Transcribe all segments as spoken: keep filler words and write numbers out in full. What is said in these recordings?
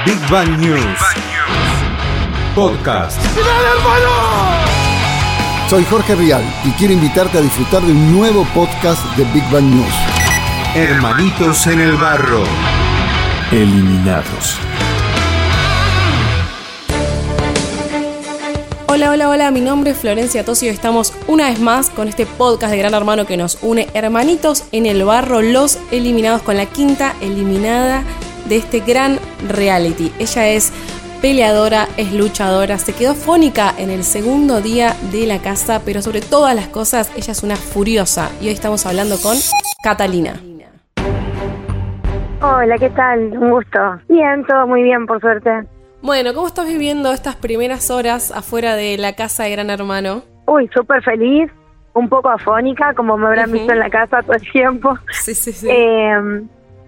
Big Bang News Podcast. Soy Jorge Rial y quiero invitarte a disfrutar de un nuevo podcast de Big Bang News. Hermanitos en el barro. Eliminados. Hola, hola, hola, mi nombre es Florencia Tosi y estamos una vez más con este podcast de Gran Hermano que nos une, Hermanitos en el barro, los eliminados, con la quinta eliminada de este gran reality. Ella es peleadora, es luchadora, se quedó fónica en el segundo día de la casa, pero sobre todas las cosas, ella es una furiosa. Y hoy estamos hablando con Catalina. Hola, ¿qué tal? Un gusto. Bien, todo muy bien, por suerte. Bueno, ¿cómo estás viviendo estas primeras horas afuera de la casa de Gran Hermano? Uy, súper feliz, un poco afónica, como me habrán uh-huh. visto en la casa todo el tiempo. Sí, sí, sí. Eh,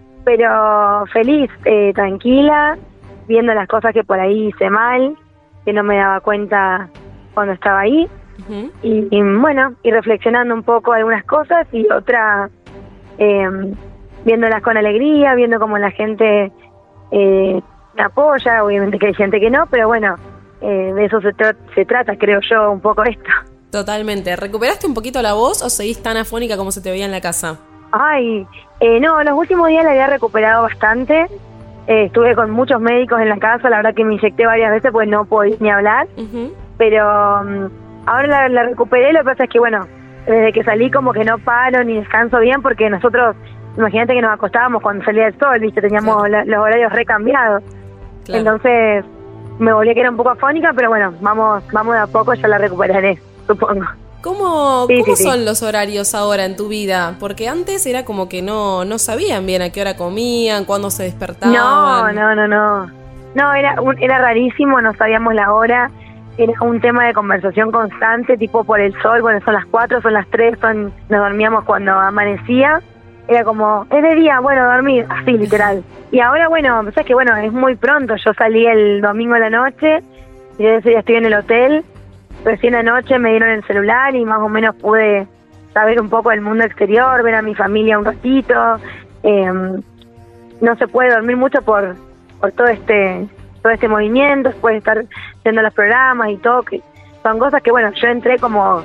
pero feliz, eh, tranquila, viendo las cosas que por ahí hice mal, que no me daba cuenta cuando estaba ahí. Uh-huh. Y, y bueno, y reflexionando un poco algunas cosas y otras, eh, viéndolas con alegría, viendo cómo la gente eh, me apoya. Obviamente que hay gente que no, pero bueno, eh, de eso se, tra- se trata, creo yo, un poco esto. Totalmente. ¿Recuperaste un poquito la voz o seguís tan afónica como se te veía en la casa? Ay, eh, no, los últimos días la había recuperado bastante. Eh, estuve con muchos médicos en la casa, la verdad que me inyecté varias veces pues no podía ni hablar. Uh-huh. Pero um, ahora la, la recuperé. Lo que pasa es que, bueno, desde que salí como que no paro ni descanso bien, porque nosotros, imagínate que nos acostábamos cuando salía el sol, ¿viste? Teníamos claro. la, los horarios recambiados. Claro. Entonces me volví a quedar un poco afónica, pero bueno, vamos vamos de a poco, ya la recuperaré, supongo. ¿Cómo, sí, ¿cómo sí, son sí. los horarios ahora en tu vida? Porque antes era como que no no sabían bien a qué hora comían, cuándo se despertaban. No, no, no, no. No, era, un, era rarísimo, no sabíamos la hora. Era un tema de conversación constante, tipo por el sol. Bueno, son las cuatro, son las tres, son, nos dormíamos cuando amanecía. Era como, es de día, bueno, dormir, así literal. Y ahora, bueno, sabes que bueno, es muy pronto. Yo salí el domingo a la noche y desde ese día estoy en el hotel. Recién anoche me dieron el celular y más o menos pude saber un poco del mundo exterior, ver a mi familia un ratito. Eh, no se puede dormir mucho por por todo este todo este movimiento, después de estar haciendo los programas y todo, que son cosas que, bueno, yo entré como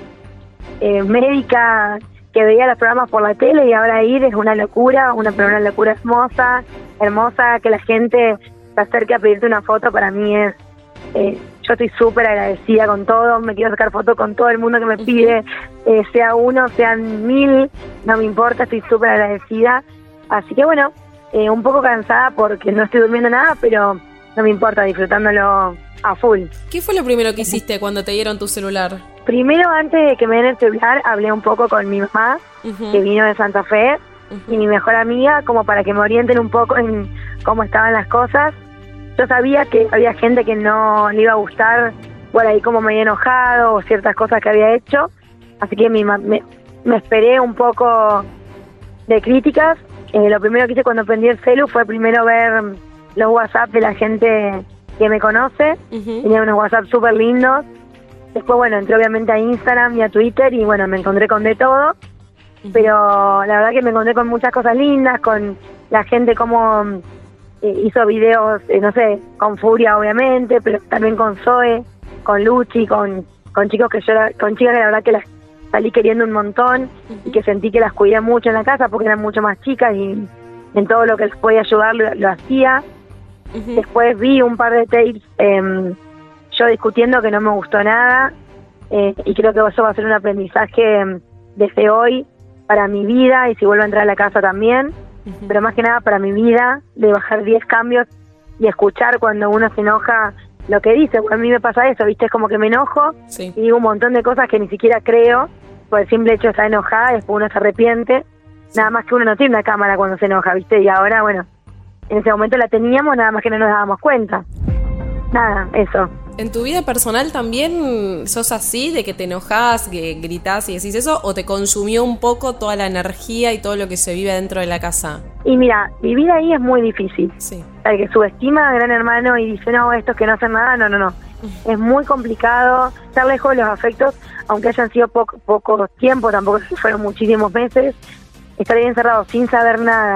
eh, médica que veía los programas por la tele y ahora ir es una locura, una, una locura hermosa, hermosa, que la gente se acerque a pedirte una foto, para mí es... Eh, yo estoy súper agradecida con todo, me quiero sacar fotos con todo el mundo que me pide, eh, sea uno, sean mil, no me importa, estoy súper agradecida. Así que bueno, eh, un poco cansada porque no estoy durmiendo nada, pero no me importa, disfrutándolo a full. ¿Qué fue lo primero que hiciste cuando te dieron tu celular? Primero, antes de que me den el celular, hablé un poco con mi mamá, uh-huh. que vino de Santa Fe, uh-huh. y mi mejor amiga, como para que me orienten un poco en cómo estaban las cosas. Yo sabía que había gente que no le iba a gustar por ahí como me había enojado o ciertas cosas que había hecho, así que mi, me, me esperé un poco de críticas. Eh, lo primero que hice cuando prendí el celu fue primero ver los WhatsApp de la gente que me conoce. Uh-huh. Tenía unos WhatsApp súper lindos. Después, bueno, entré obviamente a Instagram y a Twitter y bueno, me encontré con de todo. Uh-huh. Pero la verdad que me encontré con muchas cosas lindas, con la gente como... hizo videos, eh, no sé, con Furia obviamente, pero también con Zoe, con Luchi, con, con chicos que yo, con chicas que la verdad que las salí queriendo un montón uh-huh. y que sentí que las cuidé mucho en la casa porque eran mucho más chicas y en todo lo que les podía ayudar lo, lo hacía. Uh-huh. Después vi un par de tapes eh, yo discutiendo que no me gustó nada eh, y creo que eso va a ser un aprendizaje eh, desde hoy para mi vida y si vuelvo a entrar a la casa también. Uh-huh. Pero más que nada para mi vida, de bajar diez cambios y escuchar cuando uno se enoja lo que dice. Bueno, a mí me pasa eso, ¿viste? Es como que me enojo sí. y digo un montón de cosas que ni siquiera creo por el simple hecho de estar enojada y después uno se arrepiente. Sí. Nada más que uno no tiene una cámara cuando se enoja, ¿viste? Y ahora, bueno, en ese momento la teníamos, nada más que no nos dábamos cuenta. Nada, eso. ¿En tu vida personal también sos así, de que te enojás, que gritás y decís eso, o te consumió un poco toda la energía y todo lo que se vive dentro de la casa? Y mira, mi vida ahí es muy difícil. Sí. El que subestima a Gran Hermano y dice, no, estos que no hacen nada, no, no, no. Uh-huh. Es muy complicado estar lejos de los afectos, aunque hayan sido poco, poco tiempo, tampoco fueron muchísimos meses. Estar ahí encerrado sin saber nada,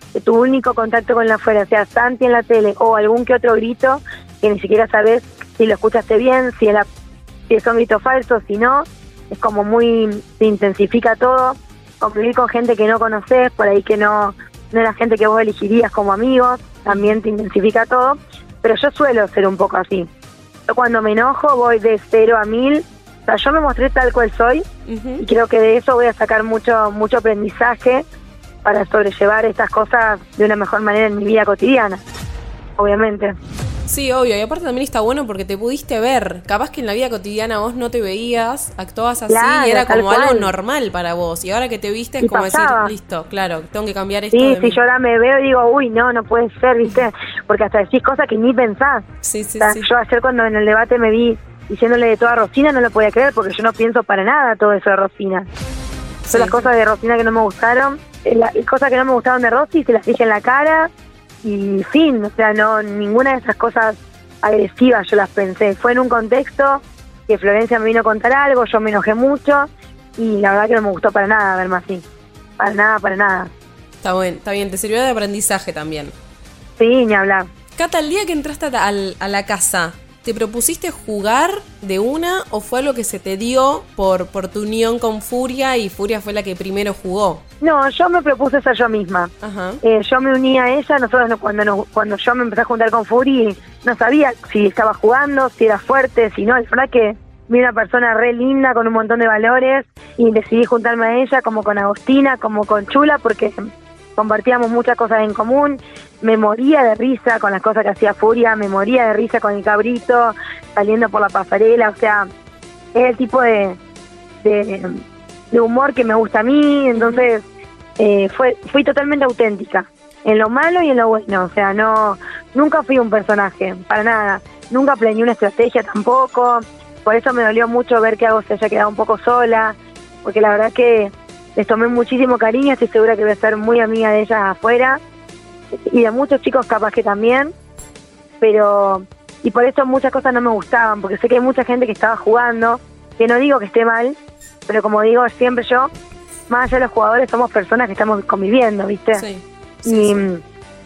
que tu único contacto con la afuera sea Santi en la tele o algún que otro grito que ni siquiera sabes si lo escuchaste bien, si, es la, si son gritos falsos, si no, es como muy, se intensifica todo. Convivir con gente que no conoces, por ahí que no, no era gente que vos elegirías como amigos, también te intensifica todo, pero yo suelo ser un poco así. Yo cuando me enojo voy de cero a mil, o sea, yo me mostré tal cual soy, uh-huh. y creo que de eso voy a sacar mucho, mucho aprendizaje para sobrellevar estas cosas de una mejor manera en mi vida cotidiana, obviamente. Sí, obvio, y aparte también está bueno porque te pudiste ver. Capaz que en la vida cotidiana vos no te veías, actuabas así, claro, y era como cual. algo normal para vos. Y ahora que te viste es y como pasaba. decir, listo, claro, tengo que cambiar esto. Sí, de si mí. yo ahora me veo y digo, uy, no, no puede ser, ¿viste? Porque hasta decís cosas que ni pensás. Sí, sí, o sea, sí. Yo ayer cuando en el debate me vi diciéndole de todo a Rosina, no lo podía creer porque yo no pienso para nada todo eso de Rosina. Sí, Son las sí. cosas de Rosina que no me gustaron, las cosas que no me gustaron de Rosy, se las dije en la cara y fin, o sea, no, ninguna de esas cosas agresivas yo las pensé. Fue en un contexto que Florencia me vino a contar algo, yo me enojé mucho y la verdad que no me gustó para nada verme así. Para nada, para nada. Está bien, está bien, te sirvió de aprendizaje también. Sí, ni hablar. Cata, el día que entraste a, al- a la casa, ¿te propusiste jugar de una o fue algo que se te dio por, por tu unión con Furia y Furia fue la que primero jugó? No, yo me propuse ser yo misma. Ajá. Eh, yo me uní a ella, nosotros no- cuando nos, cuando yo me empecé a juntar con Furi, no sabía si estaba jugando, si era fuerte, si no, la verdad que vi una persona re linda con un montón de valores y decidí juntarme a ella como con Agostina, como con Chula, porque compartíamos muchas cosas en común. Me moría de risa con las cosas que hacía Furia, me moría de risa con el cabrito, saliendo por la pasarela, o sea, es el tipo de, de, de humor que me gusta a mí, entonces eh, fue fui totalmente auténtica, en lo malo y en lo bueno, o sea, no nunca fui un personaje, para nada, nunca planeé una estrategia tampoco, por eso me dolió mucho ver que Agos se haya quedado un poco sola, porque la verdad que les tomé muchísimo cariño, estoy segura que voy a ser muy amiga de ellas afuera, y de muchos chicos capaz que también, pero y por eso muchas cosas no me gustaban, porque sé que hay mucha gente que estaba jugando, que no digo que esté mal, pero como digo siempre yo, más allá de los jugadores somos personas que estamos conviviendo, ¿viste? Sí, sí, y sí.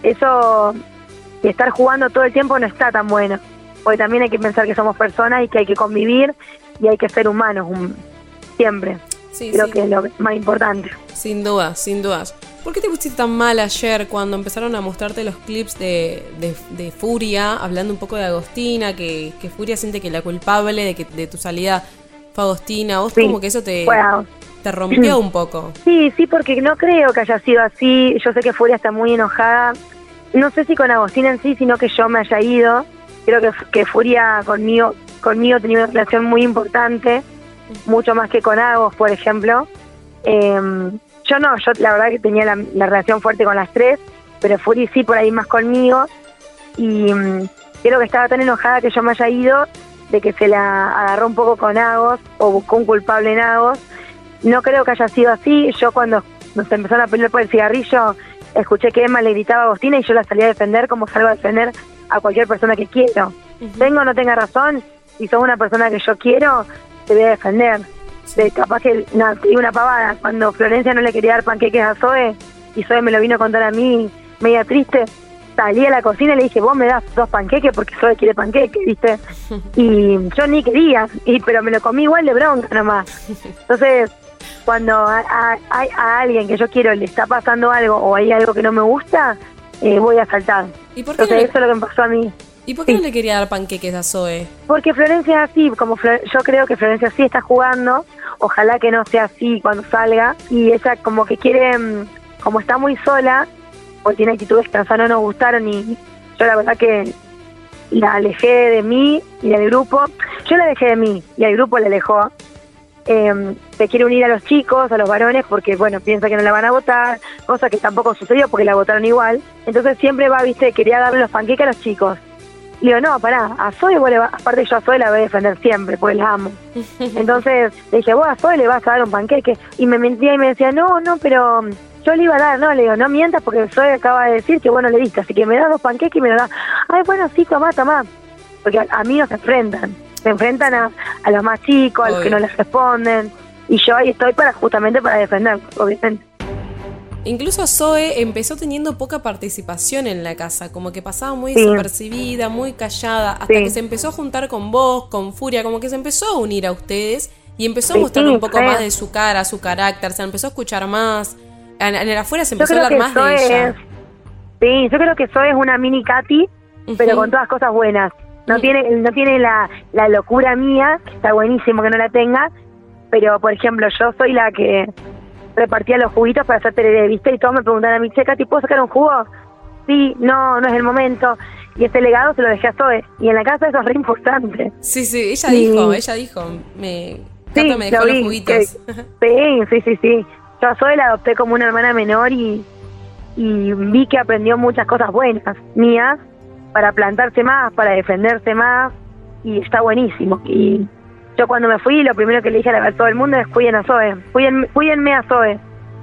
eso de estar jugando todo el tiempo no está tan bueno, porque también hay que pensar que somos personas y que hay que convivir y hay que ser humanos um, siempre. Sí, Creo sí. que es lo más importante. Sin dudas, sin dudas. ¿Por qué te pusiste tan mal ayer cuando empezaron a mostrarte los clips de, de, de Furia, hablando un poco de Agostina, que, que Furia siente que la culpable de que de tu salida fue Agostina? Vos Sí, como que eso te, bueno. te rompió un poco. Sí, sí, porque no creo que haya sido así. Yo sé que Furia está muy enojada. No sé si con Agostina en sí, sino que yo me haya ido. Creo que, que Furia conmigo, conmigo tenía una relación muy importante, mucho más que con Agos, por ejemplo. Eh, yo no, yo la verdad que tenía la, la relación fuerte con las tres, pero Furia sí por ahí más conmigo. Y um, creo que estaba tan enojada que yo me haya ido, de que se la agarró un poco con Agos o buscó un culpable en Agos. No creo que haya sido así. Yo cuando nos empezaron a pelear por el cigarrillo, escuché que Emma le gritaba a Agostina y yo la salí a defender como salgo a defender a cualquier persona que quiero. Uh-huh. Tengo o no tenga razón, si sos una persona que yo quiero, te voy a defender. De, capaz que, no, te digo una pavada, cuando Florencia no le quería dar panqueques a Zoe y Zoe me lo vino a contar a mí media triste, salí a la cocina y le dije, vos me das dos panqueques porque Zoe quiere panqueques, ¿viste? Y yo ni quería, y pero me lo comí igual de bronca nomás. Entonces, cuando a, a, a, a alguien que yo quiero le está pasando algo o hay algo que no me gusta, eh, voy a saltar. ¿Y por qué Entonces no le, eso es lo que me pasó a mí. ¿y por qué Sí. no le quería dar panqueques a Zoe? Porque Florencia es así, como Flor- yo creo que Florencia sí está jugando, ojalá que no sea así cuando salga, y ella como que quiere, mm, como está muy sola, o tiene actitudes que a no nos gustaron, y yo la verdad que la alejé de mí y del grupo. Yo la alejé de mí y el grupo la alejó. Eh, se quiere unir a los chicos, a los varones, porque bueno, piensa que no la van a votar, cosa que tampoco sucedió porque la votaron igual. Entonces siempre va, viste, quería darle los panqueques a los chicos. Le digo, no, pará, a Zoe, vos le va, aparte yo a Zoe la voy a defender siempre, porque la amo. Entonces le dije, vos a Zoe le vas a dar un panqueque. Y me mentía y me decía, no, no, pero yo le iba a dar, no, le digo, no mientas porque Zoe acaba de decir que bueno le diste, así que me das dos panqueques y me lo das. Ay, bueno, sí, tomá, tomá. Porque a, a mí no se enfrentan, se enfrentan a, a los más chicos, a los que no les responden. Y yo ahí estoy para justamente para defender, obviamente. Incluso Zoe empezó teniendo poca participación en la casa, como que pasaba muy Sí. desapercibida, muy callada, hasta Sí. que se empezó a juntar con vos, con Furia, como que se empezó a unir a ustedes y empezó a Sí, mostrar sí, un poco re. más de su cara, su carácter, se empezó a escuchar más. En, en el afuera se Yo empezó a creo hablar que más Zoe de ella. es, sí, yo creo que Zoe es una mini Katy, pero Ujú. con todas cosas buenas. No Mm. tiene, no tiene la, la locura mía, que está buenísimo que no la tenga, pero por ejemplo, yo soy la que repartía los juguitos para hacer tereré, ¿viste? Y todos me preguntaban a mí, che, Katy, ¿puedo sacar un jugo? Sí, no, no es el momento. Y ese legado se lo dejé a Zoe. Y en la casa eso es re importante. Sí, sí, ella Sí. dijo, ella dijo, me, Sí, Cata me dejó lo los vi, juguitos. que- sí, sí, sí, sí. Yo a Zoe la adopté como una hermana menor y, y vi que aprendió muchas cosas buenas mías para plantarse más, para defenderse más, y está buenísimo. Y yo cuando me fui, lo primero que le dije a todo el mundo es cuiden a Zoe, cuiden, cuídenme a Zoe,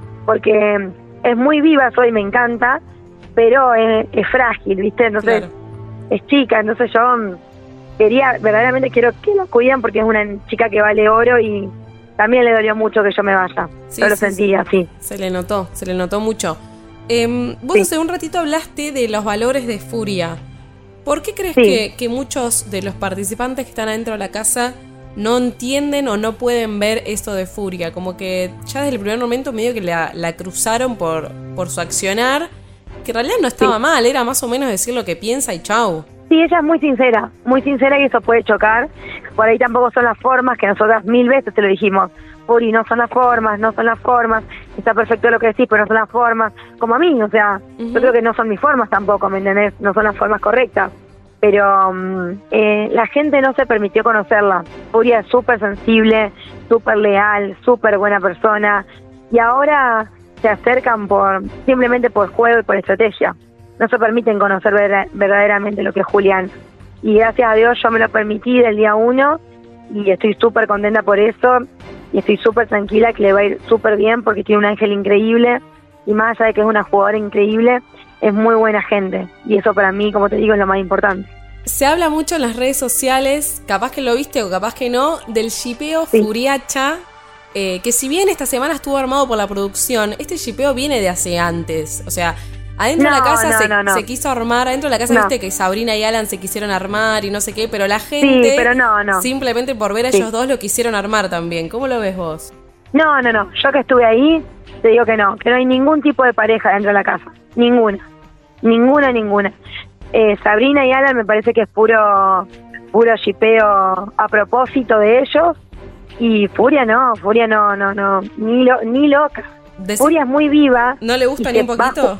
porque es muy viva Zoe, me encanta, pero es, es frágil, ¿viste? Entonces Claro. es chica, entonces yo mm, quería, verdaderamente quiero que la cuiden porque es una chica que vale oro y también le dolió mucho que yo me vaya. Sí, yo lo sí, sentí sí. así. Se le notó, se le notó mucho. Eh, vos Sí. hace un ratito hablaste de los valores de Furia. ¿Por qué crees Sí. que, que muchos de los participantes que están adentro de la casa no entienden o no pueden ver esto de Furia? Como que ya desde el primer momento medio que la, la cruzaron por, por su accionar, que en realidad no estaba Sí. mal, era más o menos decir lo que piensa y chau. Sí, ella es muy sincera, muy sincera y eso puede chocar. Por ahí tampoco son las formas, que nosotras mil veces te lo dijimos. Puri, no son las formas, no son las formas. Está perfecto lo que decís, pero no son las formas. Como a mí, o sea, Ujú. yo creo que no son mis formas tampoco, ¿me entendés? No son las formas correctas. Pero um, eh, la gente no se permitió conocerla. Furia es súper sensible, súper leal, súper buena persona. Y ahora se acercan por simplemente por juego y por estrategia. No se permiten conocer ver- verdaderamente lo que es Julián. Y gracias a Dios yo me lo permití del día uno y estoy súper contenta por eso y estoy súper tranquila que le va a ir súper bien porque tiene un ángel increíble y más allá de que es una jugadora increíble, es muy buena gente y eso para mí, como te digo, es lo más importante. Se habla mucho en las redes sociales, capaz que lo viste o capaz que no, del shipeo Sí. Furiacha, eh, que si bien esta semana estuvo armado por la producción, este shipeo viene de hace antes. O sea, adentro de No, la casa no, se, no, no. se quiso armar, adentro de la casa No. viste que Sabrina y Alan se quisieron armar y no sé qué, pero la gente, Sí, pero no, no. simplemente por ver a Sí. ellos dos lo quisieron armar también. ¿Cómo lo ves vos? No, no, no, yo que estuve ahí, te digo que no, que no hay ningún tipo de pareja dentro de la casa, ninguna, ninguna, ninguna. Eh, Sabrina y Alan me parece que es puro, puro shipeo a propósito de ellos, y Furia no, Furia no, no, no, ni, lo, ni loca. Deci- Furia es muy viva. ¿No le gusta y ni un se va- poquito?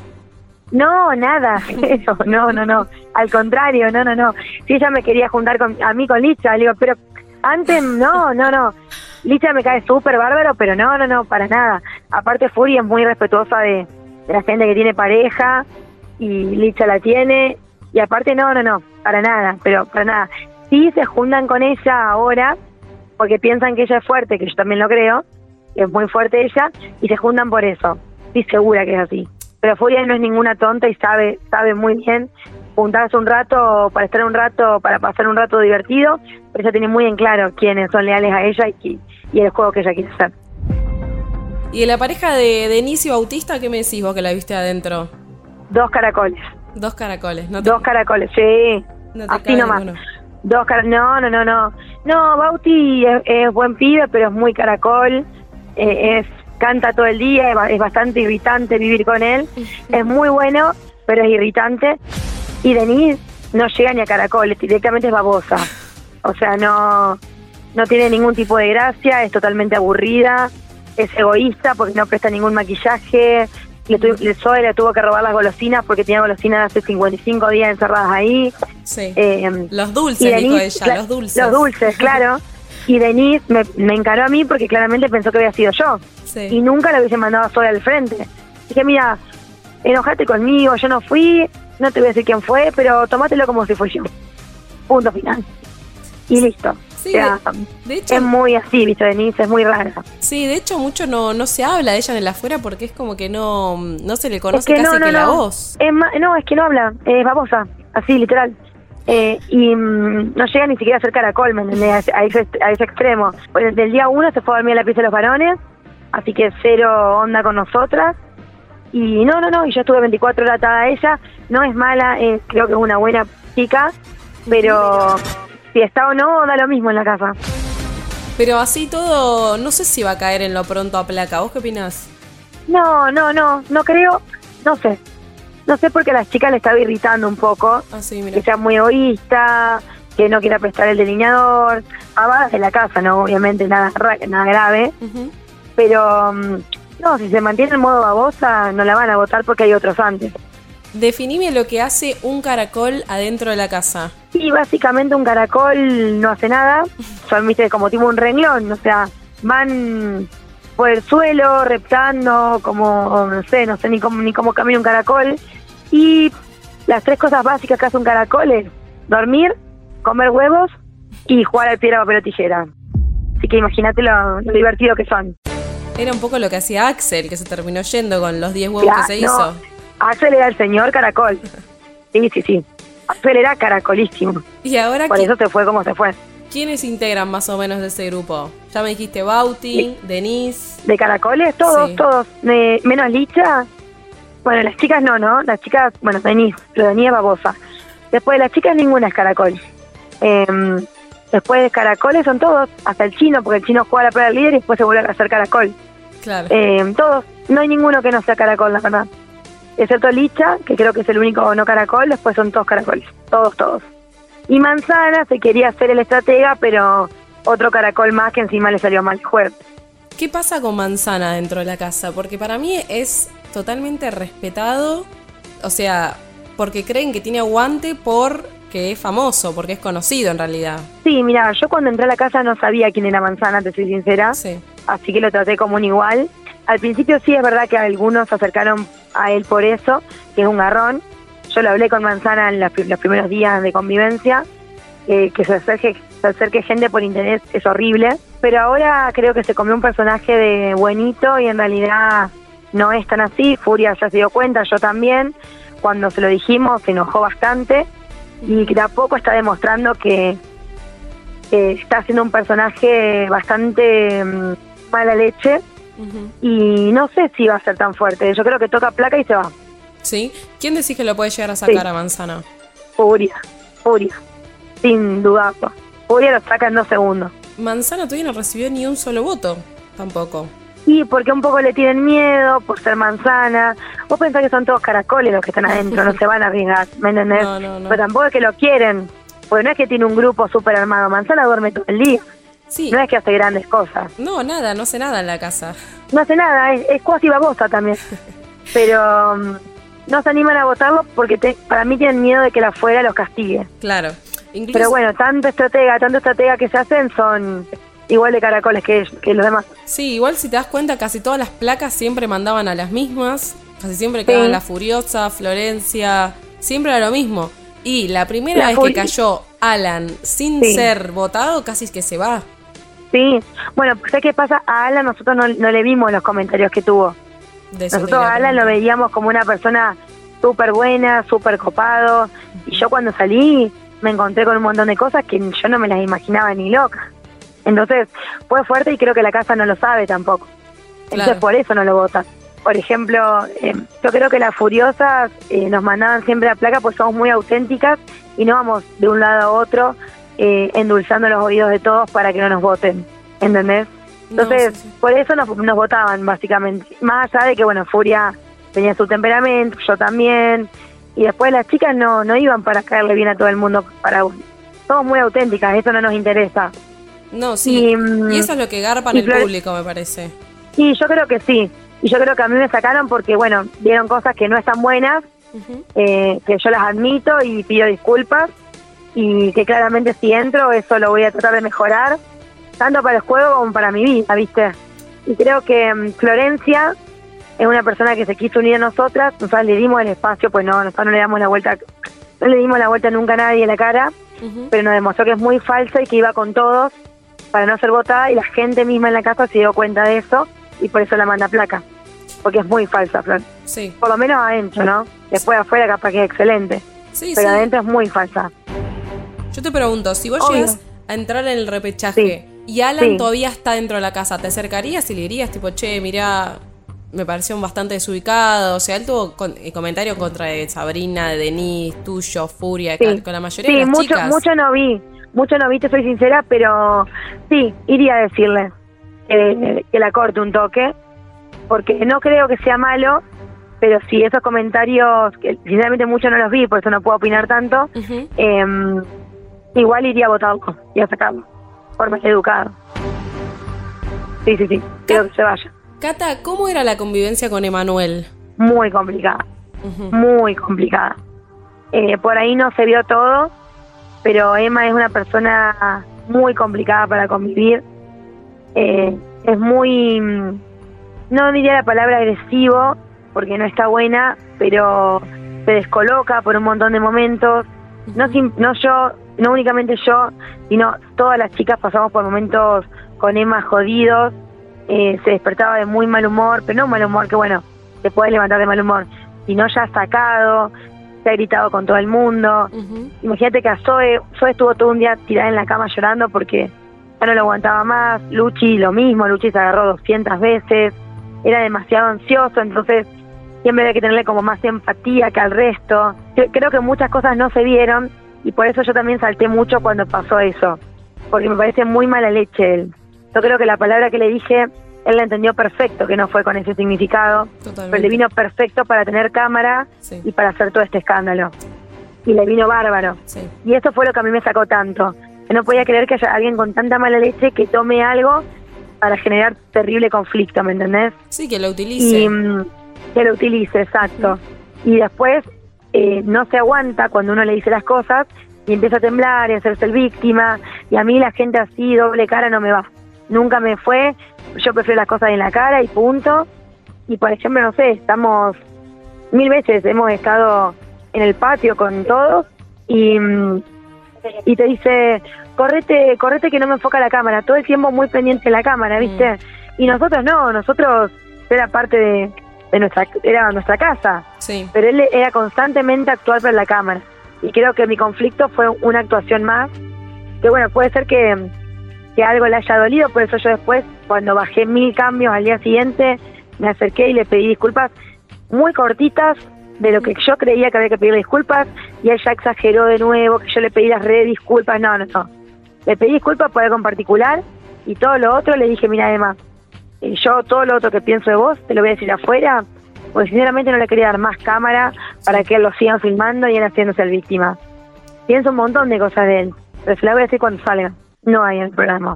No, nada, eso, no, no, no, al contrario, no, no, no. Si ella me quería juntar con, a mí con Licha, le digo, pero antes, no, no, no. Licha me cae súper bárbaro, pero no, no, no, para nada. Aparte Furia es muy respetuosa de, de la gente que tiene pareja, y Licha la tiene, y aparte no, no, no, para nada, pero para nada. Sí se juntan con ella ahora, porque piensan que ella es fuerte, que yo también lo creo, que es muy fuerte ella, y se juntan por eso. Estoy segura que es así. Pero Furia no es ninguna tonta y sabe sabe muy bien juntarse un rato para estar un rato, para pasar un rato divertido, pero ella tiene muy en claro quiénes son leales a ella y, y el juego que ella quiere hacer. ¿Y de la pareja de Denise y Bautista, qué me decís vos que la viste adentro? Dos caracoles, Dos caracoles, ¿no te, dos caracoles, sí, no te así cabe nomás. ninguno? Dos car no, no, no, no. No, Bauti es, es buen pibe, pero es muy caracol, eh, es canta todo el día, es, ba- es bastante irritante vivir con él. Es muy bueno, pero es irritante. Y Denise no llega ni a caracoles, directamente es babosa. O sea, no, no tiene ningún tipo de gracia, es totalmente aburrida, es egoísta porque no presta ningún maquillaje. Le, tu, le, Zoe le tuvo que robar las golosinas porque tenía golosinas hace cincuenta y cinco días encerradas ahí. Sí. Eh, Los dulces, y dijo Denise, ella, cla- los dulces. Los dulces, claro. Y Denise me, me encaró a mí porque claramente pensó que había sido yo. Sí. Y nunca le hubiese mandado a Zoe al frente. Dije, mira, enojate conmigo, yo no fui, no te voy a decir quién fue, pero tomátelo como si fue yo. Punto final. Y listo. Sí, o sea, de hecho, es muy así, viste, Denise, es muy rara. sí, de hecho mucho no, no se habla de ella en el afuera porque es como que no, no se le Es conoce que casi no, no, que la no. voz. Es ma- no, es que no habla, es babosa, así, literal. Eh, y mm, no llega ni siquiera a ser caracol, ¿me entendés? A ese, a ese extremo. Pues desde el día uno se fue a dormir a la pieza de los varones, así que cero onda con nosotras. Y no, no, no, y yo estuve veinticuatro horas atada a ella. No es mala, eh, creo que es una buena chica, pero si está o no, da lo mismo en la casa. Pero así todo, no sé si va a caer en lo pronto a placa. ¿Vos qué opinás? No, no, no, no creo, no sé. No sé porque a las chicas le estaba irritando un poco. Ah, sí, mira. Que sea muy egoísta, que no quiera prestar el delineador. Pavadas de la casa, no, obviamente, nada, nada grave. Uh-huh. Pero, no, si se mantiene en modo babosa, no la van a votar porque hay otros antes. Definime lo que hace un caracol adentro de la casa. Sí, básicamente un caracol no hace nada. Son, viste, como tipo un renglón, o sea, van por el suelo, reptando, como, no sé, no sé ni cómo, ni cómo camina un caracol. Y las tres cosas básicas que hace un caracol es dormir, comer huevos y jugar al piedra, papel o tijera. Así que imagínate lo, lo divertido que son. Era un poco lo que hacía Axel, que se terminó yendo con los diez huevos ya, que se no, hizo. Axel era el señor caracol. Sí, sí, sí. Axel era caracolísimo. Y ahora por ¿qui- eso se fue como se fue. ¿Quiénes integran más o menos de ese grupo? Ya me dijiste Bauti, sí. Denise. ¿De caracoles? Todos, sí. todos. De, menos Licha. Bueno, las chicas no, ¿no? Las chicas, bueno, Denise, pero Denise es babosa. Después de las chicas ninguna es caracol. Eh, después de caracoles son todos, hasta el chino, porque el chino juega la prueba del líder y después se vuelve a hacer caracol. Claro. Eh, todos, no hay ninguno que no sea caracol, la verdad. Excepto Licha, que creo que es el único no caracol, después son todos caracoles. Todos, todos. Y Manzana se quería hacer el estratega, pero otro caracol más que encima le salió mal el juego. ¿Qué pasa con Manzana dentro de la casa? Porque para mí es totalmente respetado, o sea, porque creen que tiene aguante porque es famoso, porque es conocido en realidad. Sí, mira, yo cuando entré a la casa no sabía quién era Manzana, te soy sincera, sí. Así que lo traté como un igual. Al principio sí es verdad que algunos se acercaron a él por eso, que es un garrón. Yo lo hablé con Manzana en los, los primeros días de convivencia, eh, que se acerque, se acerque gente por interés es horrible, pero ahora creo que se comió un personaje de buenito y en realidad no es tan así. Furia ya se dio cuenta, yo también, cuando se lo dijimos se enojó bastante y de a poco está demostrando que eh, está haciendo un personaje bastante um, mala leche. Uh-huh. Y no sé si va a ser tan fuerte. Yo creo que toca placa y se va. ¿Sí? ¿Quién decís que lo puede llegar a sacar sí. a Manzana? Furia, Furia, sin dudarlo. Furia lo saca en dos segundos. Manzana todavía no recibió ni un solo voto, tampoco. Sí, porque un poco le tienen miedo por ser Manzana. Vos pensás que son todos caracoles los que están adentro, no se van a arriesgar, ¿me entendés? No, no, no. Pero tampoco es que lo quieren, porque no es que tiene un grupo súper armado. Manzana duerme todo el día. Sí. No es que hace grandes cosas. No, nada, no hace nada en la casa. No hace nada, es, es cuasi babosa también. Pero um, no se animan a votarlo porque te, para mí tienen miedo de que la afuera los castigue. Claro. Incluso... Pero bueno, tanto estratega, tanto estratega que se hacen son igual de caracoles que, que los demás. Sí, igual si te das cuenta, casi todas las placas siempre mandaban a las mismas. Casi siempre quedaban sí. La Furiosa, Florencia, siempre era lo mismo. Y la primera la vez furi- que cayó Alan sin sí. ser votado, casi es que se va. Sí, bueno, ¿sabes qué pasa? A Alan nosotros no, no le vimos los comentarios que tuvo. Nosotros a Alan lo veíamos como una persona súper buena, súper copado. Y yo cuando salí me encontré con un montón de cosas que yo no me las imaginaba ni loca. Entonces fue fuerte y creo que la casa no lo sabe tampoco. Entonces claro. Por eso no lo vota. Por ejemplo, eh, yo creo que las Furiosas eh, nos mandaban siempre a placa porque somos muy auténticas y no vamos de un lado a otro eh, endulzando los oídos de todos para que no nos voten, ¿entendés? Entonces, no, sí, sí. Por eso nos, nos votaban básicamente. Más allá de que, bueno, Furia tenía su temperamento, yo también. Y después las chicas no, no iban para caerle bien a todo el mundo. Para somos muy auténticas, eso no nos interesa. No, sí. Y, y eso es lo que garpa en el Flor- público, me parece. Sí, yo creo que sí. Y yo creo que a mí me sacaron porque, bueno, vieron cosas que no están buenas, uh-huh. eh, que yo las admito y pido disculpas. Y que claramente si entro, eso lo voy a tratar de mejorar, tanto para el juego como para mi vida, ¿viste? Y creo que um, Florencia es una persona que se quiso unir a nosotras, nosotros le dimos el espacio, pues no, nosotros no le damos la vuelta, no le dimos la vuelta nunca a nadie en la cara, uh-huh. Pero nos demostró que es muy falsa y que iba con todos para no ser votada, y la gente misma en la casa se dio cuenta de eso, y por eso la manda a placa, porque es muy falsa, Flor. Sí. Por lo menos adentro, ¿no? Después sí. Afuera capaz que es excelente, sí, pero sí. Adentro es muy falsa. Yo te pregunto, si vos Obvio. llegas a entrar en el repechaje sí. y Alan sí. todavía está dentro de la casa, ¿te acercarías y le dirías tipo, che, mirá, me parecieron bastante desubicados. O sea, él tuvo con, eh, comentarios contra de Sabrina, de Denise, tuyo, Furia, sí. con, con la mayoría sí, de las mucho, chicas. mucho no vi, mucho no vi, te soy sincera, pero sí, iría a decirle eh, que la corte un toque, porque no creo que sea malo, pero si esos comentarios, que sinceramente muchos no los vi, por eso no puedo opinar tanto, uh-huh. eh, igual iría a votarlo y a sacarlo, por más educado. Sí, sí, sí, quiero que se vaya. Cata, ¿cómo era la convivencia con Emanuel? Muy complicada, uh-huh. muy complicada. Eh, por ahí no se vio todo, pero Emma es una persona muy complicada para convivir. Eh, es muy, no diría la palabra agresivo, porque no está buena, pero se descoloca por un montón de momentos. No, no yo, no únicamente yo, sino todas las chicas pasamos por momentos con Emma jodidos. Eh, se despertaba de muy mal humor, pero no mal humor que bueno, te puedes levantar de mal humor, sino ya sacado, se ha gritado con todo el mundo. Uh-huh. Imagínate que a Zoe, Zoe estuvo todo un día tirada en la cama llorando porque ya no lo aguantaba más. Luchi lo mismo, Luchi se agarró doscientas veces, era demasiado ansioso, entonces siempre hay que tenerle como más empatía que al resto. Creo que muchas cosas no se vieron y por eso yo también salté mucho cuando pasó eso, porque me parece muy mala leche él. Yo creo que la palabra que le dije, él la entendió perfecto, que no fue con ese significado. Totalmente. Pero le vino perfecto para tener cámara sí. y para hacer todo este escándalo. Y le vino bárbaro. Sí. Y eso fue lo que a mí me sacó tanto. Que no podía creer que haya alguien con tanta mala leche que tome algo para generar terrible conflicto, ¿me entendés? Sí, que lo utilice. Y, que lo utilice, exacto. Sí. Y después eh, no se aguanta cuando uno le dice las cosas y empieza a temblar y a hacerse el víctima. Y a mí la gente así, doble cara, no me va. Nunca me fue. Yo prefiero las cosas en la cara y punto. Y por ejemplo, no sé, estamos mil veces, hemos estado en el patio con todos y, y te dice, correte, correte que no me enfoca la cámara, todo el tiempo muy pendiente de la cámara, ¿viste? Mm. Y nosotros no, nosotros era parte de, de nuestra, era nuestra casa, sí. Pero él era constantemente actuar para la cámara. Y creo que mi conflicto fue una actuación más, que bueno, puede ser que que algo le haya dolido, por eso yo después, cuando bajé mil cambios al día siguiente, me acerqué y le pedí disculpas muy cortitas de lo que yo creía que había que pedirle disculpas, y él ya exageró de nuevo, que yo le pedí las re disculpas, no, no, no. Le pedí disculpas por algo en particular, y todo lo otro le dije, mira, Emma, yo todo lo otro que pienso de vos, te lo voy a decir afuera, porque sinceramente no le quería dar más cámara para que él lo sigan filmando y él haciéndose el víctima. Pienso un montón de cosas de él, pero se las voy a decir cuando salga. No hay en el programa.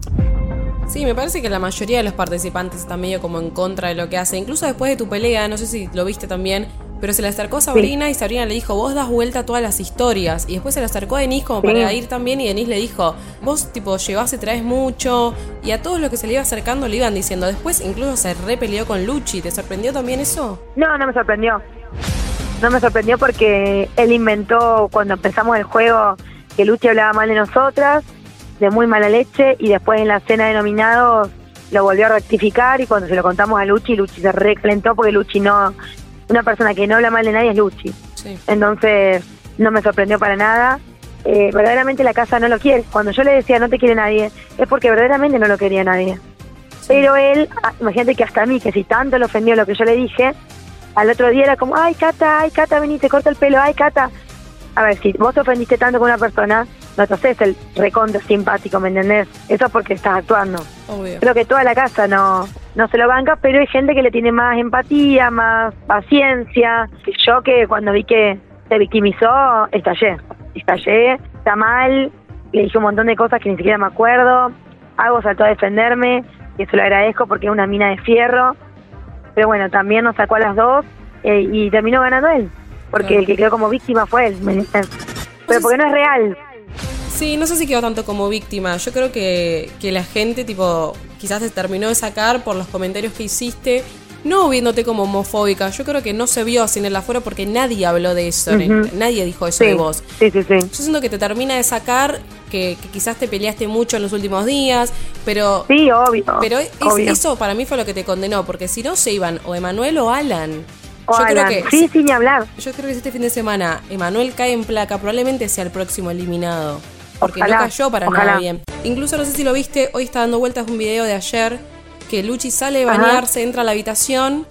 Sí, me parece que la mayoría de los participantes están medio como en contra de lo que hace. Incluso después de tu pelea, no sé si lo viste también, pero se le acercó a Sabrina sí. y Sabrina le dijo, vos das vuelta a todas las historias. Y después se le acercó a Denise como sí. para ir también, y Denise le dijo, vos tipo llevás y traes mucho. Y a todos los que se le iba acercando le iban diciendo. Después incluso se repeleó con Luchi. ¿Te sorprendió también eso? No, no me sorprendió. No me sorprendió porque él inventó cuando empezamos el juego que Luchi hablaba mal de nosotras, de muy mala leche, y después en la cena de nominados lo volvió a rectificar, y cuando se lo contamos a Luchi, Luchi se recalentó porque Luchi no, una persona que no habla mal de nadie es Luchi. Sí. Entonces no me sorprendió para nada. Eh, verdaderamente la casa no lo quiere. Cuando yo le decía no te quiere nadie, es porque verdaderamente no lo quería nadie. Sí. Pero él, imagínate que hasta a mí, que si tanto le ofendió lo que yo le dije, al otro día era como, ay Cata, ay Cata, vení, te corta el pelo, ay Cata. A ver, si vos te ofendiste tanto con una persona, no te haces el recontra simpático, ¿me entendés? Eso es porque estás actuando. Obvio. Creo que toda la casa no no se lo banca, pero hay gente que le tiene más empatía, más paciencia. Yo que cuando vi que se victimizó, estallé. Estallé, está mal, le dije un montón de cosas que ni siquiera me acuerdo. Hago saltó a defenderme, y eso lo agradezco porque es una mina de fierro. Pero bueno, también nos sacó a las dos eh, y terminó ganando él. Porque claro. el que quedó como víctima fue él, ¿me entiendes? Pero porque no es real. Sí, no sé si quedó tanto como víctima. Yo creo que, que la gente, tipo, quizás te terminó de sacar por los comentarios que hiciste, no viéndote como homofóbica. Yo creo que no se vio así en el afuera porque nadie habló de eso. Uh-huh. Nadie dijo eso sí. de vos. Sí, sí, sí. Yo siento que te termina de sacar, que, que quizás te peleaste mucho en los últimos días, pero... Sí, obvio. Pero es, obvio. Eso para mí fue lo que te condenó, porque si no se iban o Emanuel o Alan. O yo Alan. Creo que, sí, sin hablar. Yo creo que si este fin de semana Emanuel cae en placa, probablemente sea el próximo eliminado. Porque ojalá, no cayó para ojalá. nada bien. Incluso no sé si lo viste, hoy está dando vueltas un video de ayer que Luchi sale a bañarse, ajá. entra a la habitación,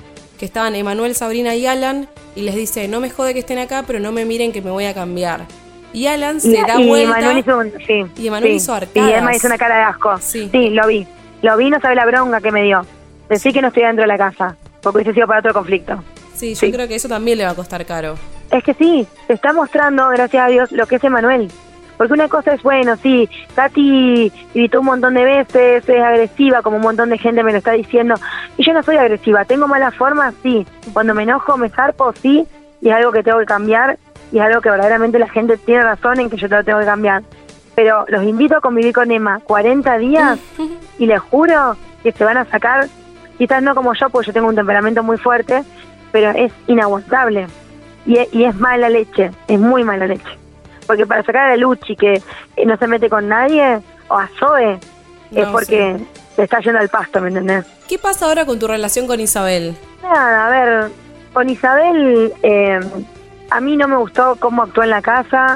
que estaban Emanuel, Sabrina y Alan, y les dice, no me jode que estén acá, pero no me miren que me voy a cambiar. Y Alan se y, da y vuelta Emanuel hizo un, sí, y Emanuel sí, hizo arcadas. Y Emma hizo una cara de asco. Sí, sí lo vi. Lo vi, no sabe la bronca que me dio. Decí sí. que no estoy dentro de la casa, porque hubiese sido para otro conflicto. Sí, yo sí. creo que eso también le va a costar caro. Es que sí, te está mostrando, gracias a Dios, lo que es Emanuel. Porque una cosa es, bueno, sí, Tati gritó un montón de veces, es agresiva, como un montón de gente me lo está diciendo. Y yo no soy agresiva, tengo malas formas, sí. Cuando me enojo, me zarpo, sí. Y es algo que tengo que cambiar. Y es algo que verdaderamente la gente tiene razón en que yo te lo tengo que cambiar. Pero los invito a convivir con Emma cuarenta días y les juro que se van a sacar, quizás no como yo, porque yo tengo un temperamento muy fuerte, pero es inaguantable. Y es, y es mala leche, es muy mala leche. Porque para sacar a Luchi, que no se mete con nadie, o a Zoe, no, es porque sí. se está yendo al pasto, ¿me entendés? ¿Qué pasa ahora con tu relación con Isabel? Nada, a ver, con Isabel, eh, a mí no me gustó cómo actuó en la casa.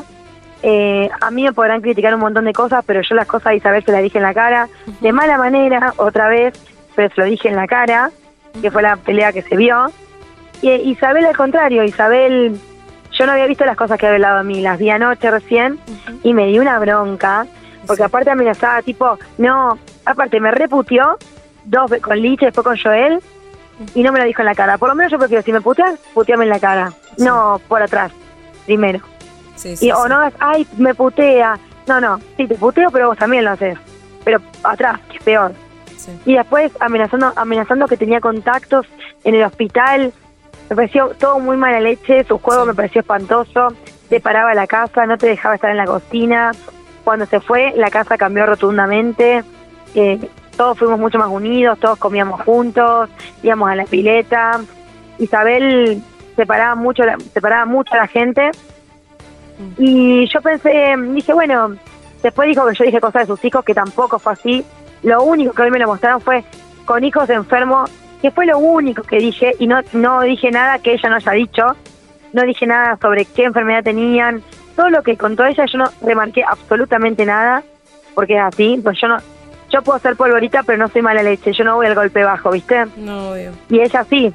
Eh, a mí me podrán criticar un montón de cosas, pero yo las cosas a Isabel se las dije en la cara, uh-huh. de mala manera, otra vez, pero se lo dije en la cara, uh-huh. que fue la pelea que se vio. Y eh, Isabel al contrario, Isabel... Yo no había visto las cosas que había hablado a mí, las vi anoche recién, uh-huh. y me di una bronca, porque sí. aparte amenazaba, tipo, no, aparte me reputió, dos con Licha y después con Joel, uh-huh. y no me lo dijo en la cara. Por lo menos yo prefiero, si me puteas, puteame en la cara, sí. no por atrás, primero. Sí, sí, y o sí. no, ay, me putea, no, no, sí, te puteo, pero vos también lo haces, pero atrás, que es peor. Sí. Y después amenazando, amenazando que tenía contactos en el hospital. Me pareció todo muy mala leche, su juego sí. me pareció espantoso, te paraba la casa, no te dejaba estar en la cocina. Cuando se fue, la casa cambió rotundamente, eh, todos fuimos mucho más unidos, todos comíamos juntos, íbamos a la pileta. Isabel separaba mucho, separaba mucho a la gente, y yo pensé, dije, bueno, después dijo que yo dije cosas de sus hijos, que tampoco fue así. Lo único que hoy me lo mostraron fue con hijos enfermos, que fue lo único que dije, y no no dije nada que ella no haya dicho, no dije nada sobre qué enfermedad tenían, todo lo que contó ella, yo no remarqué absolutamente nada, porque es así, pues yo no, yo puedo ser polvorita, pero no soy mala leche, yo no voy al golpe bajo, ¿viste? No, obvio. Y ella sí,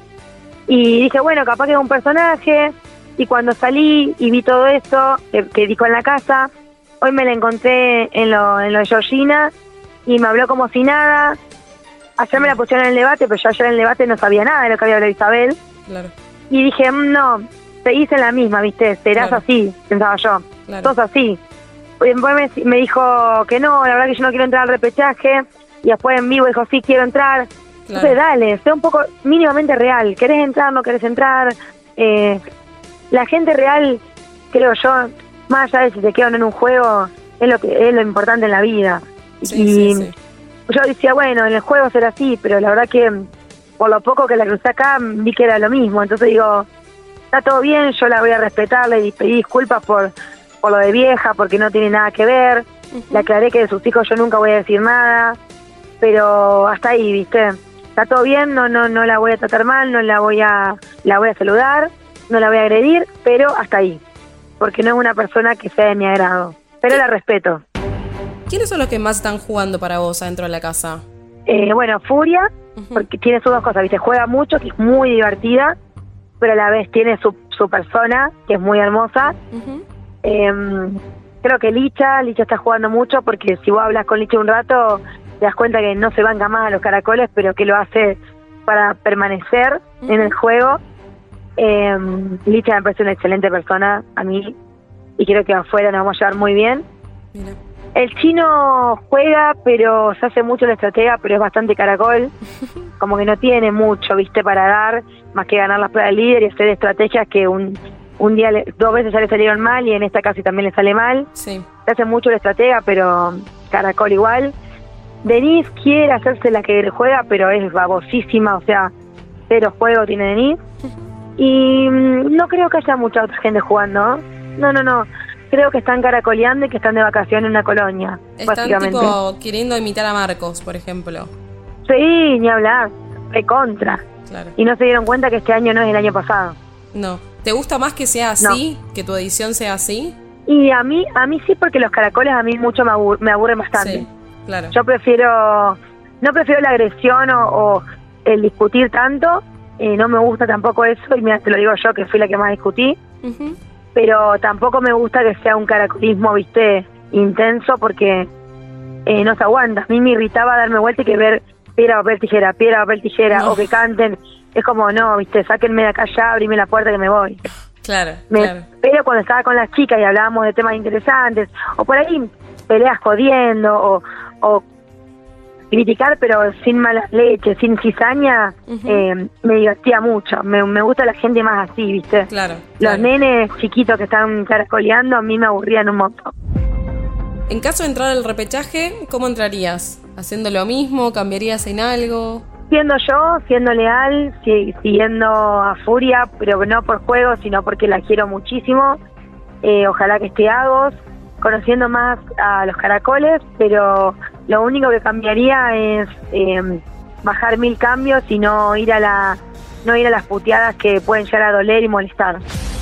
y dije, bueno, capaz que es un personaje, y cuando salí y vi todo eso, que, que dijo en la casa, hoy me la encontré en lo, en lo de Georgina, y me habló como si nada. Ayer me la pusieron en el debate, pero yo ayer en el debate no sabía nada de lo que había hablado Isabel. Claro. Y dije, no, seguís en la misma, ¿viste? Serás claro. así, pensaba yo. Claro. Sos así. Y después me, me dijo que no, la verdad que yo no quiero entrar al repechaje. Y después en vivo dijo, sí, quiero entrar. Claro. Entonces, dale, sé un poco mínimamente real. ¿Querés entrar, no querés entrar? Eh, la gente real, creo yo, más allá de si te quedan en un juego, es lo que es lo importante en la vida. Sí, y, sí, sí. Yo decía, bueno, en el juego será así, pero la verdad que por lo poco que la crucé acá, vi que era lo mismo. Entonces digo, está todo bien, yo la voy a respetar, le pedí disculpas por, por lo de vieja, porque no tiene nada que ver. Uh-huh. Le aclaré que de sus hijos yo nunca voy a decir nada, pero hasta ahí, ¿viste? Está todo bien, no no no la voy a tratar mal, no la voy a la voy a saludar, no la voy a agredir, pero hasta ahí, porque no es una persona que sea de mi agrado, pero la respeto. ¿Quiénes son los que más están jugando para vos adentro de la casa? Eh, bueno, Furia, uh-huh. porque tiene sus dos cosas, ¿viste? Juega mucho, que es muy divertida, pero a la vez tiene su, su persona, que es muy hermosa. Uh-huh. Eh, creo que Licha, Licha está jugando mucho, porque si vos hablas con Licha un rato, te das cuenta que no se banca más a los caracoles, pero que lo hace para permanecer uh-huh. en el juego. Eh, Licha me parece una excelente persona a mí, y creo que afuera nos vamos a llevar muy bien. Mira. El chino juega, pero se hace mucho la estratega, pero es bastante caracol, como que no tiene mucho, viste, para dar, más que ganar las pruebas del líder y hacer estrategias que un un día, le, dos veces ya le salieron mal, y en esta casi también le sale mal. Sí. Se hace mucho la estratega, pero caracol igual. Denise quiere hacerse la que juega, pero es babosísima, o sea, cero juego tiene Denise. Y no creo que haya mucha otra gente jugando, no, no, no. Creo que están caracoleando y que están de vacaciones en una colonia. Están básicamente. Tipo queriendo imitar a Marcos, por ejemplo. Sí, ni hablar, recontra. Claro. Y no se dieron cuenta que este año no es el año pasado. No. ¿Te gusta más que sea así? No. ¿Que tu edición sea así? Y a mí, a mí sí, porque los caracoles a mí mucho me, abur- me aburren bastante. Sí, claro. Yo prefiero, no prefiero la agresión o, o el discutir tanto, eh, no me gusta tampoco eso, y mira, te lo digo yo, que fui la que más discutí, uh-huh. pero tampoco me gusta que sea un caracolismo, viste, intenso, porque eh, no se aguanta. A mí me irritaba darme vuelta y que ver piedra, papel, tijera, piedra, papel, tijera, no. o que canten, es como, no, viste, sáquenme de acá ya, abrime la puerta que me voy. Claro, me, claro. Pero cuando estaba con las chicas y hablábamos de temas interesantes, o por ahí peleas jodiendo, o, o criticar pero sin malas leches, sin cizaña, uh-huh. eh, me divertía mucho. Me, me gusta la gente más así, ¿viste? Claro. Los claro. nenes chiquitos que están caracoleando a mí me aburrían un montón. En caso de entrar al repechaje, ¿cómo entrarías? ¿Haciendo lo mismo? ¿Cambiarías en algo? Siendo yo, siendo leal, si, siguiendo a Furia, pero no por juego, sino porque la quiero muchísimo. Eh, ojalá que esté Agos, conociendo más a los caracoles, pero lo único que cambiaría es eh, bajar mil cambios y no ir a la no ir a las puteadas que pueden llegar a doler y molestar.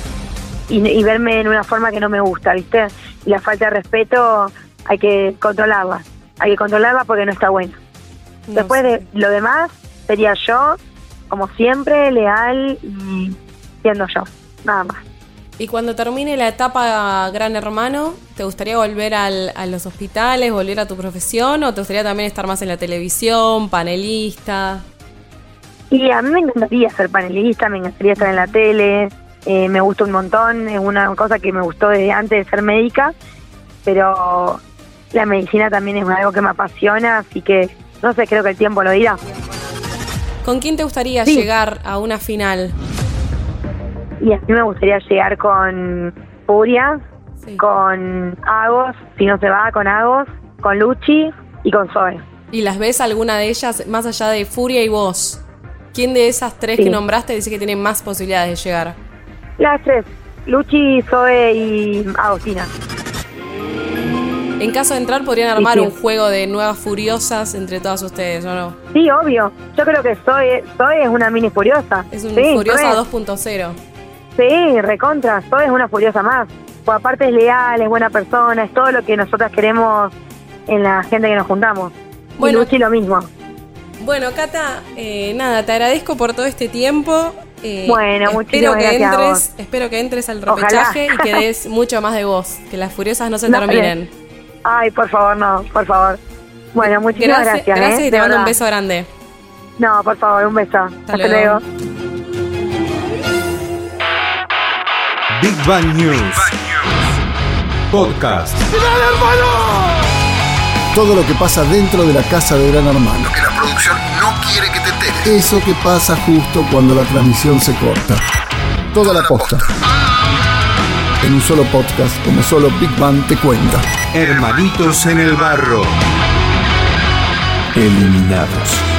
Y, y verme en una forma que no me gusta, ¿viste? Y la falta de respeto hay que controlarla. Hay que controlarla porque no está buena. No Después sé. de lo demás, sería yo, como siempre, leal y siendo yo, nada más. Y cuando termine la etapa Gran Hermano, ¿te gustaría volver al, a los hospitales, volver a tu profesión, o te gustaría también estar más en la televisión, panelista? Y a mí me encantaría ser panelista, me encantaría estar en la tele, eh, me gusta un montón, es una cosa que me gustó desde antes de ser médica, pero la medicina también es algo que me apasiona, así que, no sé, creo que el tiempo lo dirá. ¿Con quién te gustaría sí. llegar a una final? Y a mí me gustaría llegar con Furia, sí. con Agos, si no se va, con Agos, con Luchi y con Zoe. ¿Y las ves alguna de ellas, más allá de Furia y vos? ¿Quién de esas tres sí. que nombraste dice que tiene más posibilidades de llegar? Las tres, Luchi, Zoe y Agostina. En caso de entrar, ¿podrían armar sí, sí. un juego de nuevas furiosas entre todas ustedes, o no? Sí, obvio. Yo creo que Zoe, Zoe es una mini furiosa. Es un sí, furiosa dos punto cero. Sí, recontra. Zoe es una furiosa más. Pues aparte es leal, es buena persona, es todo lo que nosotras queremos en la gente que nos juntamos. Bueno, y Luchi lo mismo. Bueno, Cata, eh, nada, te agradezco por todo este tiempo. Eh, bueno, muchísimas que gracias entres, a vos. Espero que entres al repechaje y que des mucho más de vos, que las furiosas no se no, terminen. Ay, por favor, no, por favor. Bueno, muchísimas gracias. Gracias, gracias ¿eh? y te mando un beso grande. No, por favor, un beso. Hasta, Hasta luego. luego. Big Bang News Podcast. ¡Gran Hermano! Todo lo que pasa dentro de la casa de Gran Hermano. Lo que la producción no quiere que te enteres. Eso que pasa justo cuando la transmisión se corta. Toda, Toda la posta. posta. En un solo podcast, como solo Big Bang te cuenta. Hermanitos en el barro. Eliminados.